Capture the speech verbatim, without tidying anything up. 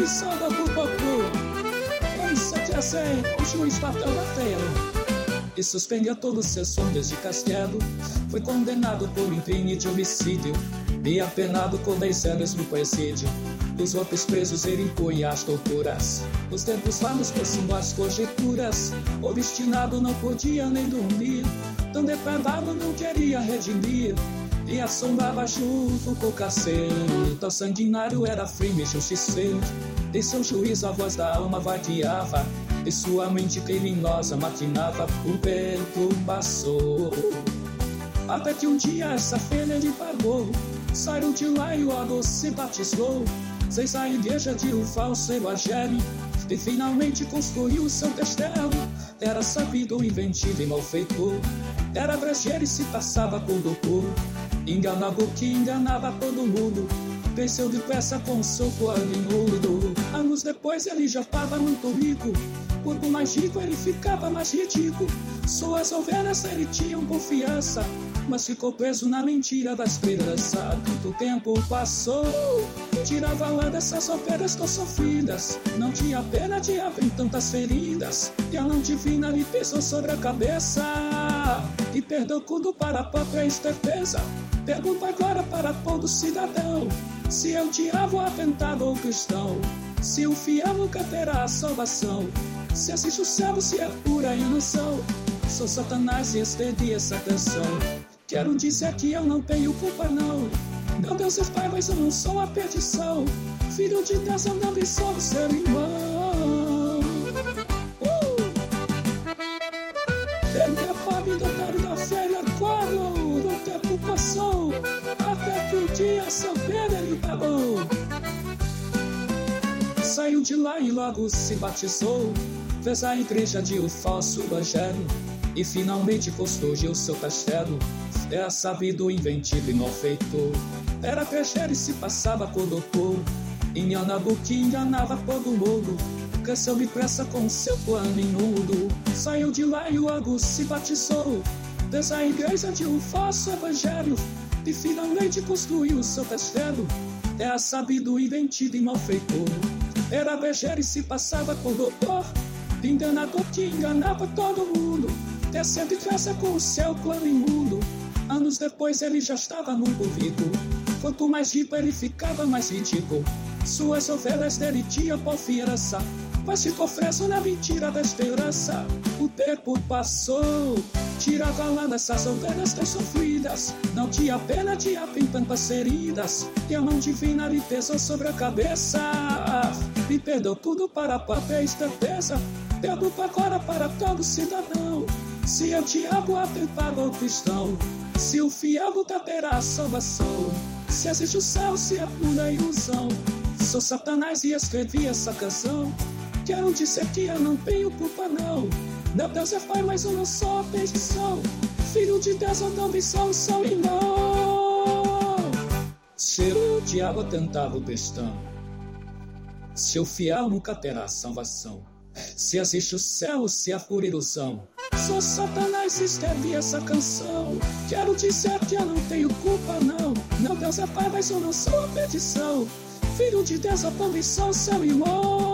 maldição da culpa cru. Em sete a cem, o juiz bateu na tela e suspendeu todos seus sonhos de castelo. Foi condenado por crime de homicídio e apenado com dez anos no presídio. Os outros presos ele impunha as torturas. Os tempos vanos possuem as conjecturas. O obstinado não podia nem dormir, tão depravado não queria redimir, e assombrava junto com o carcereiro. Tão sanguinário era firme e justiceiro. De seu juiz a voz da alma vagueava, e sua mente criminosa maquinava. O tempo passou, até que um dia essa filha lhe pagou. Saiu de lá e logo se batizou. Fez a igreja de um falso evangelho e finalmente construiu seu castelo. Era sabido, inventivo e malfeitor. Era brejeiro e se passava por doutor. Enganava o que enganava todo mundo. Venceu depressa com o seu plano imundo. Anos depois ele já estava muito rico. Quanto mais rico ele ficava mais ridículo. Suas ovelhas ele tinham confiança, mas ficou preso na mentira da esperança. Tanto tempo passou, tirava lá dessas ovelhas tão sofridas. Não tinha pena de haver tantas feridas, e a mão divina lhe pesou sobre a cabeça e perdeu tudo para a própria esperteza. Pergunto agora para todo cidadão, se é o diabo aventado ou cristão, se o fiel nunca terá a salvação, se assiste o céu, se é pura ilusão. Sou Satanás e estende essa canção. Quero dizer que eu não tenho culpa não. Meu Deus é pai, mas eu não sou a perdição. Filho de Deus, eu não sou o seu irmão. uh! Ele é pobre, doutor da velha quadro. O tempo passou, até que um dia seu bem ele pagou. Saiu de lá e logo se batizou. Fez a igreja de um falso evangelho e finalmente construiu seu castelo. Era sabido, inventivo e malfeitor. Era brejeiro e se passava por doutor. Enganava o que enganava todo mundo. Cresceu depressa com seu plano imundo. Saiu de lá e logo se batizou. Fez a igreja de um falso evangelho e finalmente construiu seu castelo. Era sabido, inventivo e malfeitor. Era brejeiro e se passava por doutor. Enganador que enganava todo mundo. Descendo depressa com o seu plano imundo. Anos depois ele já estava muito rico. Quanto mais rico ele ficava, mais ridículo. Suas ovelhas dele tinham confiança, mas ficou preso na mentira da esperança. O tempo passou, tirava lá dessas ovelhas tão sofridas. Não tinha pena de haver tantas feridas, e a mão divina lhe pesou sobre a cabeça e perdeu tudo para a própria esperteza. Pergunto agora para todo cidadão, se é o diabo atentado ao cristão, se o fiel nunca terá a salvação, se existe o céu, se é pura ilusão. Sou Satanás e escrevi essa canção. Quero dizer que eu não tenho culpa não. Meu Deus é pai, mas eu não sou a perdição. Filho de Deus, eu não sou o seu irmão. Se o diabo atentava o cristão, se o fiel nunca terá a salvação, se existe o céu, se é pura ilusão. Sou Satanás e escrevi essa canção. Quero dizer que eu não tenho culpa não. Meu Deus é pai, mas eu não sou a perdição. Filho de Deus, eu também sou seu irmão.